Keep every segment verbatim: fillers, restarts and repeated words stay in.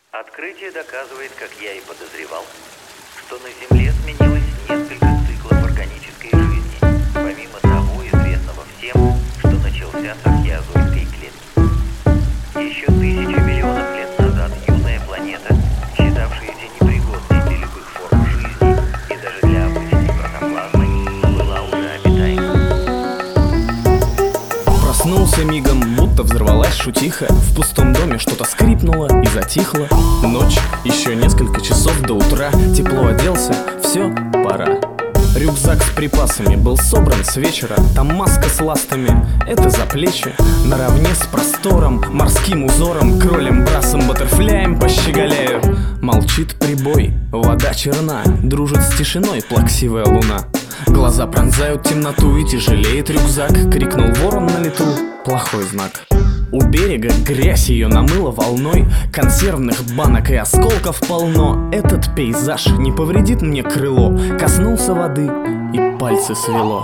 Открытие доказывает, как я и подозревал, что на Земле сменилось несколько циклов органической жизни, помимо того известного всем, что начался с археозойской клетки. Еще тысячи миллионов лет назад юная планета, считавшаяся непригодной для любых форм жизни и даже для обычной протоплазмы, была уже обитаемой. Проснулся мигом, будто взорвалась шутиха. В пустом доме что-то скрипнуло и затихло. Ночь, еще несколько часов до утра. Тепло оделся, все, пора. Рюкзак с припасами был собран с вечера. Там маска с ластами, это за плечи. Наравне с простором, морским узором, кролем, брасом, баттерфляем пощеголяю. Молчит прибой, вода черна, дружит с тишиной плаксивая луна. Глаза пронзают темноту и тяжелеет рюкзак. Крикнул ворон на лету, плохой знак. У берега грязь ее намыла волной, консервных банок и осколков полно. Этот пейзаж не повредит мне крыло. Коснулся воды и пальцы свело.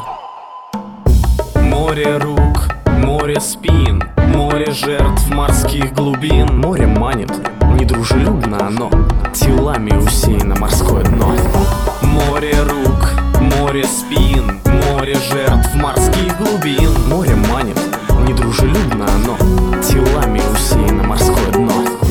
Море рук, море спин, море жертв морских глубин. Море манит, недружелюбно оно, телами усеяно морское дно. Море рук, море спин, море жертв морских глубин. Море манит, недружелюбно оно, телами усеяно морское дно.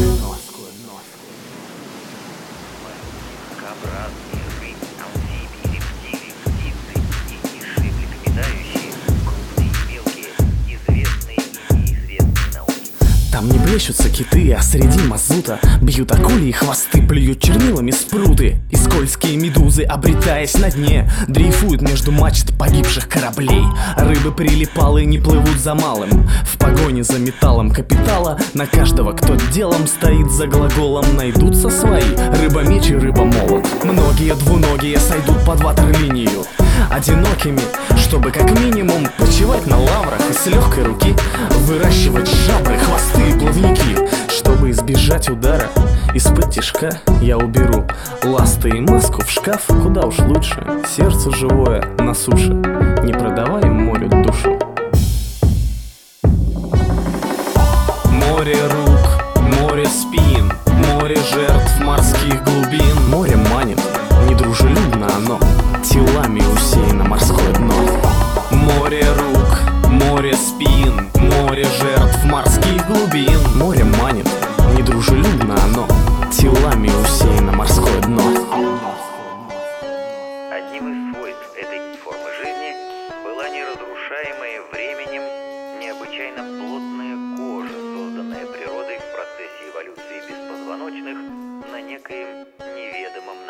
Ракообразные рыбы, амфибии, рептилии, птицы и низшие млекопитающие, крупные и мелкие, известные и неизвестные науке. Там не плещутся киты, а среди мазута бьют акульи хвосты, плюют чернилами спруты. И скользкие медузы, обретаясь на дне, дрейфуют между мачт погибших кораблей. Рыбы прилипалы не плывут за малым, в погоне за металлом капитала. На каждого, кто делом стоит за глаголом, найдутся свои рыба-меч и рыба-молот. Многие двуногие сойдут под ватерлинию одинокими, чтобы как минимум почивать на лаврах и с легкой руки выращивать жабры, хвосты и плавники. Чтобы избежать удара из-под тишка, я уберу ласты и маску в шкаф. Куда уж лучше, сердце живое на суше, не продавай морю душу. Море рук, море спин, море жертв морских глубин. Море манит, недружелюбно оно, телами усеяно морское дно. Море рук, море спин, море жертв морских глубин. Море манит, недружелюбно оно, телами усеяно морское дно. Одним из свойств этой формы жизни была неразрушаемая временем необычайно плотная кожа, созданная природой в процессе эволюции беспозвоночных на некоем неведомом